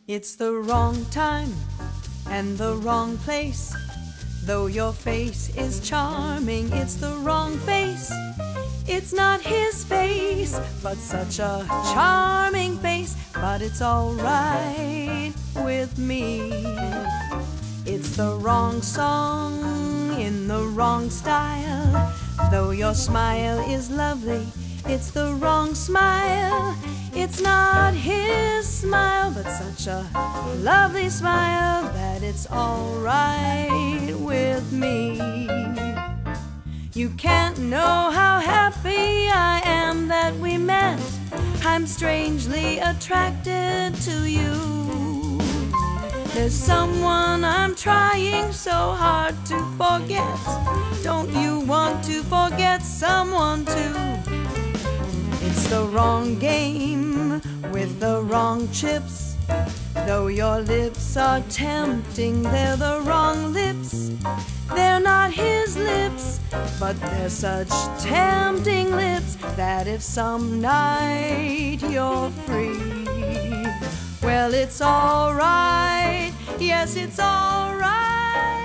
It's the wrong time and the wrong place. Though your face is charming, it's the wrong face. It's not his face, but such a charming face. But it's alright with me. It's the wrong song in the wrong style. Though your smile is lovely, it's the wrong smile. It's not his smile, but such a lovely smile that it's alright with me. You can't know how happy I am that we met. I'm strangely attracted to you. There's someone I'm trying so hard to forget. Don't you want to forget someone too? It's the wrong game with the wrong chips. Though your lips are tempting, they're the wrong lips. They're not his lips, but they're such tempting lips that if some night you're free, well, it's alright. Yes, it's alright.